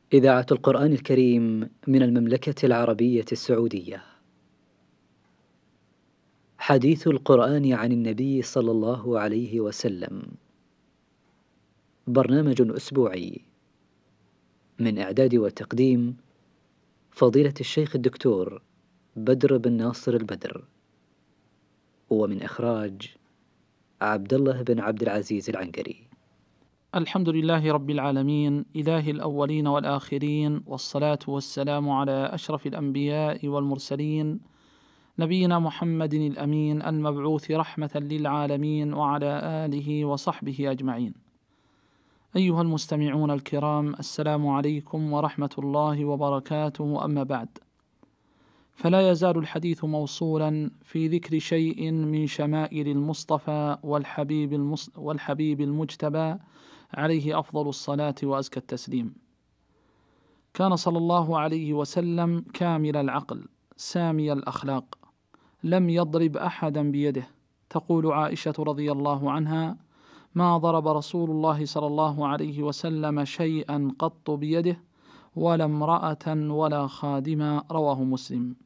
إذاعة القرآن الكريم من المملكة العربية السعودية. حديث القرآن عن النبي صلى الله عليه وسلم، برنامج أسبوعي من إعداد وتقديم فضيلة الشيخ الدكتور بدر بن ناصر البدر، ومن إخراج عبد الله بن عبد العزيز العنقري. الحمد لله رب العالمين، إله الأولين والآخرين، والصلاة والسلام على أشرف الأنبياء والمرسلين، نبينا محمد الأمين المبعوث رحمة للعالمين، وعلى آله وصحبه أجمعين. أيها المستمعون الكرام، السلام عليكم ورحمة الله وبركاته. أما بعد، فلا يزال الحديث موصولا في ذكر شيء من شمائل المصطفى والحبيب المجتبى عليه أفضل الصلاة وأزكى التسليم. كان صلى الله عليه وسلم كامل العقل سامي الأخلاق، لم يضرب أحدا بيده. تقول عائشة رضي الله عنها: ما ضرب رسول الله صلى الله عليه وسلم شيئا قط بيده، ولا امرأة ولا خادما. رواه مسلم.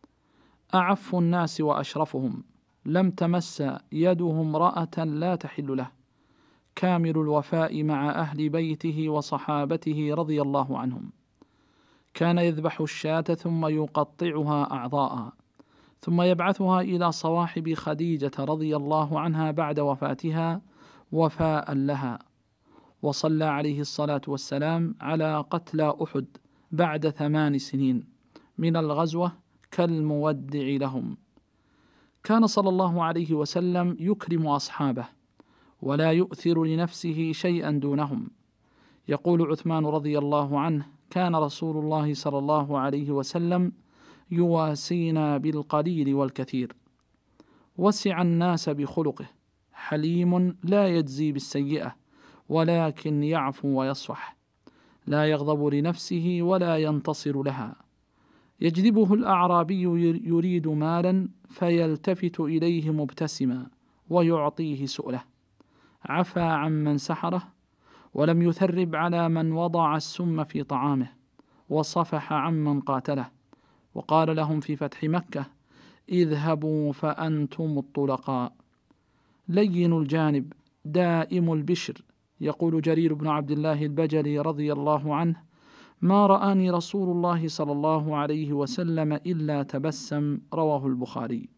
أعف الناس وأشرفهم، لم تمس يده امرأة لا تحل له، كامل الوفاء مع أهل بيته وصحابته رضي الله عنهم. كان يذبح الشاة ثم يقطعها أعضاء، ثم يبعثها إلى صواحب خديجة رضي الله عنها بعد وفاتها وفاء لها. وصلى عليه الصلاة والسلام على قتلى أحد بعد 8 سنين من الغزوة كالمودع لهم. كان صلى الله عليه وسلم يكرم أصحابه ولا يؤثر لنفسه شيئا دونهم. يقول عثمان رضي الله عنه: كان رسول الله صلى الله عليه وسلم يواسينا بالقليل والكثير، وسع الناس بخلقه، حليم لا يجزي بالسيئة ولكن يعفو ويصفح، لا يغضب لنفسه ولا ينتصر لها. يجذبه الأعرابي يريد مالا فيلتفت إليه مبتسما ويعطيه سؤله، عفى عمن سحره ولم يثرب على من وضع السم في طعامه، وصفح عمن قاتله. وقال لهم في فتح مكة: اذهبوا فأنتم الطلقاء. لين الجانب دائم البشر. يقول جرير بن عبد الله البجلي رضي الله عنه: ما رآني رسول الله صلى الله عليه وسلم إلا تبسم. رواه البخاري.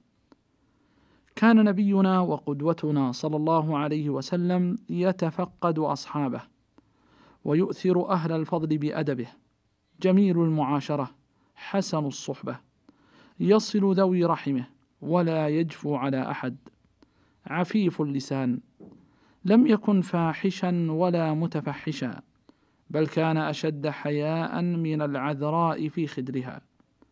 كان نبينا وقدوتنا صلى الله عليه وسلم يتفقد أصحابه ويؤثر أهل الفضل بأدبه، جميل المعاشرة، حسن الصحبة، يصل ذوي رحمه ولا يجفو على أحد، عفيف اللسان، لم يكن فاحشا ولا متفحشا، بل كان أشد حياء من العذراء في خدرها.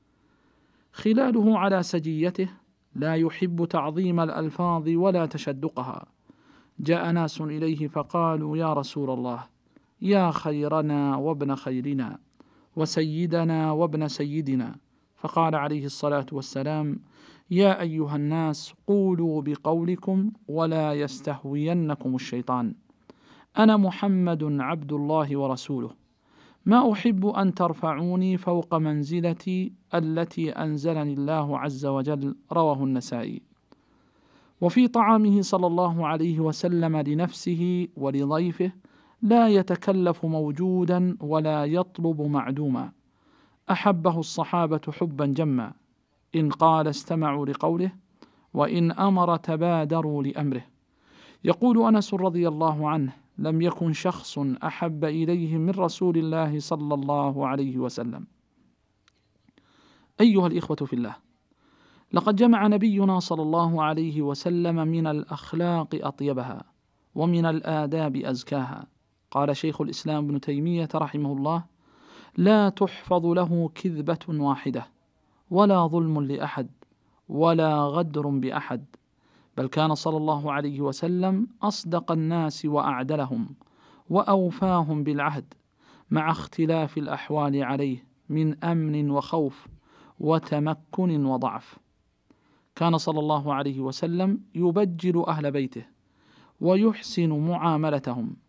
خلاله على سجيته، لا يحب تعظيم الألفاظ ولا تشدقها. جاء ناس إليه فقالوا: يا رسول الله، يا خيرنا وابن خيرنا وسيدنا وابن سيدنا. فقال عليه الصلاة والسلام: يا أيها الناس، قولوا بقولكم ولا يستهوينكم الشيطان، أنا محمد عبد الله ورسوله، ما أحب أن ترفعوني فوق منزلتي التي أنزلني الله عز وجل. رواه النسائي. وفي طعامه صلى الله عليه وسلم لنفسه ولضيفه لا يتكلف موجودا ولا يطلب معدوما. أحبه الصحابة حبا جما، إن قال استمعوا لقوله، وإن أمر تبادروا لأمره. يقول أنس رضي الله عنه: لم يكن شخص أحب إليه من رسول الله صلى الله عليه وسلم. أيها الإخوة في الله، لقد جمع نبينا صلى الله عليه وسلم من الأخلاق أطيبها ومن الآداب أزكاها. قال شيخ الإسلام ابن تيمية رحمه الله: لا تحفظ له كذبة واحدة، ولا ظلم لأحد، ولا غدر بأحد، بل كان صلى الله عليه وسلم أصدق الناس وأعدلهم وأوفاهم بالعهد، مع اختلاف الأحوال عليه من أمن وخوف وتمكن وضعف. كان صلى الله عليه وسلم يبجل أهل بيته ويحسن معاملتهم،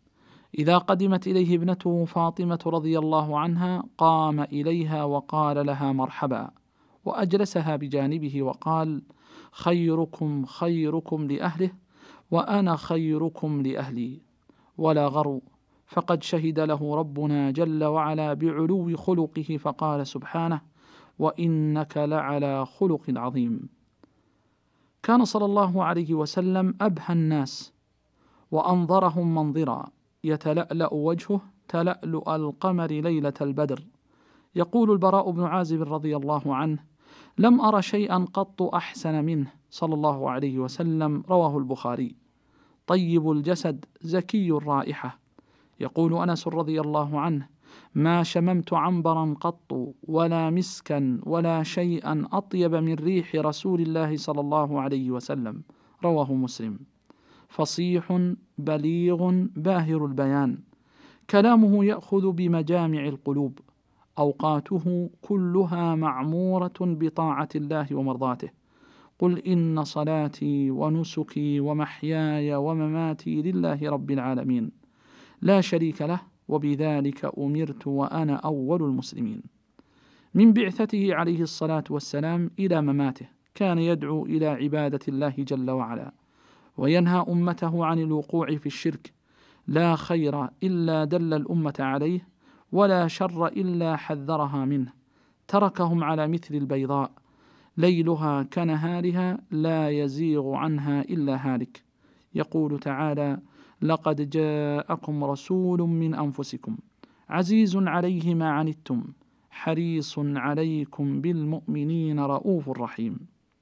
إذا قدمت إليه ابنته فاطمة رضي الله عنها قام إليها وقال لها مرحبا، وأجلسها بجانبه وقال: خيركم خيركم لأهله، وأنا خيركم لأهلي، ولا غرو، فقد شهد له ربنا جل وعلا بعلو خلقه فقال سبحانه: وإنك لعلى خلق عظيم. كان صلى الله عليه وسلم أبهى الناس وأنظرهم منظرا، يتلألأ وجهه تلألؤ القمر ليلة البدر. يقول البراء بن عازب رضي الله عنه: لم أر شيئا قط أحسن منه صلى الله عليه وسلم. رواه البخاري. طيب الجسد زكي الرائحة. يقول أنس رضي الله عنه: ما شممت عنبرا قط ولا مسكا ولا شيئا أطيب من ريح رسول الله صلى الله عليه وسلم. رواه مسلم. فصيح بليغ باهر البيان، كلامه يأخذ بمجامع القلوب، أوقاته كلها معمورة بطاعة الله ومرضاته. قل إن صلاتي ونسكي ومحياي ومماتي لله رب العالمين لا شريك له وبذلك أمرت وأنا أول المسلمين. من بعثته عليه الصلاة والسلام إلى مماته كان يدعو إلى عبادة الله جل وعلا، وينهى أمته عن الوقوع في الشرك. لا خير إلا دل الأمة عليه، ولا شر إلا حذرها منه. تركهم على مثل البيضاء ليلها كنهارها لا يزيغ عنها إلا هالك. يقول تعالى: لقد جاءكم رسول من أنفسكم عزيز عليه ما عنتم حريص عليكم بالمؤمنين رؤوف رحيم.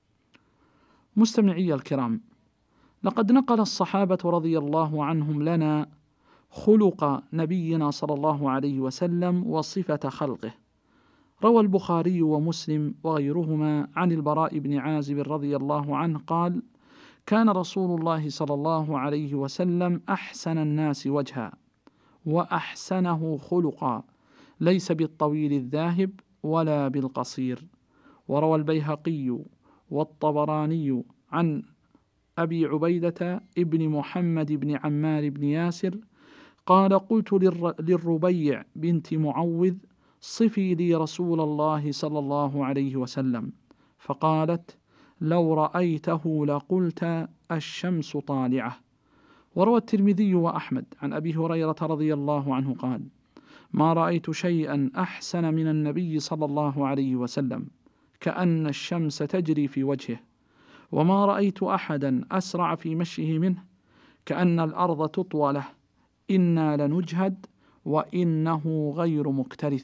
مستمعي الكرام، لقد نقل الصحابة رضي الله عنهم لنا خلق نبينا صلى الله عليه وسلم وصفة خلقه. روى البخاري ومسلم وغيرهما عن البراء بن عازب رضي الله عنه قال: كان رسول الله صلى الله عليه وسلم أحسن الناس وجها وأحسنه خلقا، ليس بالطويل الذاهب ولا بالقصير. وروى البيهقي والطبراني عن أبي عبيدة ابن محمد بن عمار بن ياسر قال: قلت للربيع بنت معوذ: صفي لي رسول الله صلى الله عليه وسلم، فقالت: لو رأيته لقلت الشمس طالعة. وروى الترمذي وأحمد عن أبي هريرة رضي الله عنه قال: ما رأيت شيئا أحسن من النبي صلى الله عليه وسلم، كأن الشمس تجري في وجهه، وما رأيت أحدا أسرع في مشيه منه، كأن الأرض تطوى له، إنا لنجهد وإنه غير مكترث.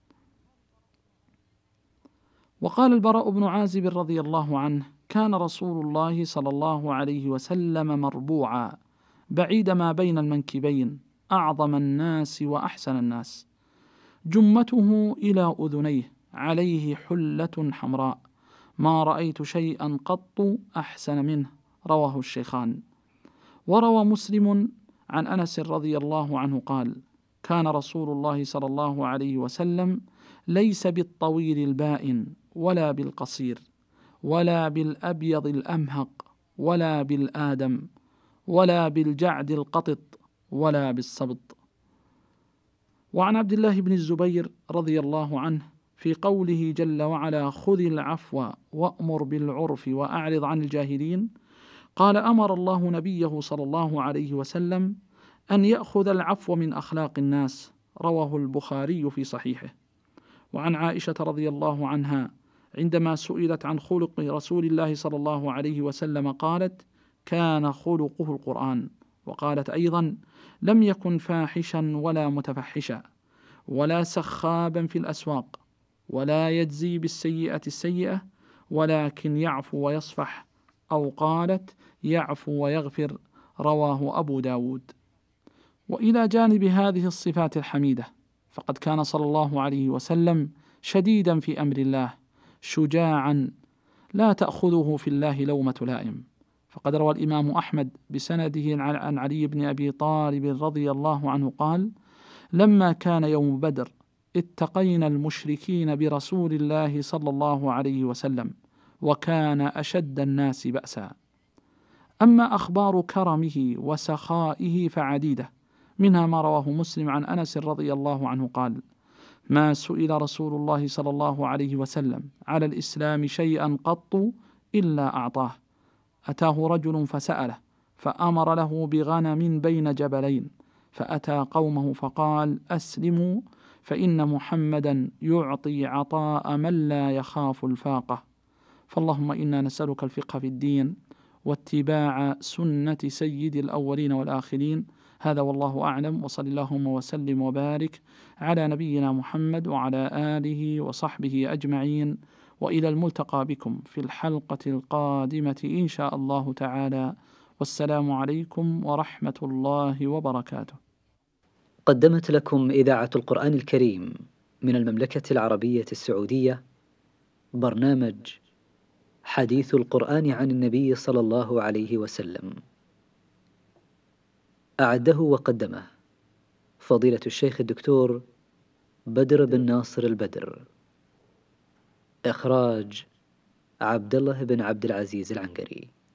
وقال البراء بن عازب رضي الله عنه: كان رسول الله صلى الله عليه وسلم مربوعا بعيد ما بين المنكبين، أعظم الناس وأحسن الناس، جمته إلى أذنيه، عليه حلة حمراء، ما رأيت شيئا قط أحسن منه. رواه الشيخان. وروى مسلم عن أنس رضي الله عنه قال: كان رسول الله صلى الله عليه وسلم ليس بالطويل البائن ولا بالقصير ولا بالأبيض الأمهق ولا بالآدم ولا بالجعد القطط ولا بالسبط. وعن عبد الله بن الزبير رضي الله عنه في قوله جل وعلا: خذ العفو وأمر بالعرف وأعرض عن الجاهلين، قال: أمر الله نبيه صلى الله عليه وسلم أن يأخذ العفو من أخلاق الناس. رواه البخاري في صحيحه. وعن عائشة رضي الله عنها عندما سئلت عن خلق رسول الله صلى الله عليه وسلم قالت: كان خلقه القرآن. وقالت أيضا: لم يكن فاحشا ولا متفحشا ولا سخابا في الأسواق ولا يجزي بالسيئة السيئة، ولكن يعفو ويصفح، أو قالت: يعفو ويغفر. رواه أبو داود. وإلى جانب هذه الصفات الحميدة، فقد كان صلى الله عليه وسلم شديدا في أمر الله، شجاعا لا تأخذه في الله لومة لائم. فقد روى الإمام أحمد بسنده عن علي بن أبي طالب رضي الله عنه قال: لما كان يوم بدر اتقينا المشركين برسول الله صلى الله عليه وسلم، وكان أشد الناس بأسا. أما أخبار كرمه وسخائه فعديدة، منها ما رواه مسلم عن أنس رضي الله عنه قال: ما سئل رسول الله صلى الله عليه وسلم على الإسلام شيئا قط إلا أعطاه. أتاه رجل فسأله فأمر له بغنم بين جبلين، فأتى قومه فقال: أسلموا فإن محمدا يعطي عطاء من لا يخاف الفاقة. فاللهم إنا نسألك الفقه في الدين واتباع سنة سيد الأولين والآخرين. هذا والله أعلم، وصل اللهم وسلم وبارك على نبينا محمد وعلى آله وصحبه أجمعين، وإلى الملتقى بكم في الحلقة القادمة إن شاء الله تعالى، والسلام عليكم ورحمة الله وبركاته. قدمت لكم إذاعة القرآن الكريم من المملكة العربية السعودية برنامج حديث القرآن عن النبي صلى الله عليه وسلم. أعده وقدمه فضيلة الشيخ الدكتور بدر بن ناصر البدر. إخراج عبد الله بن عبد العزيز العنقري.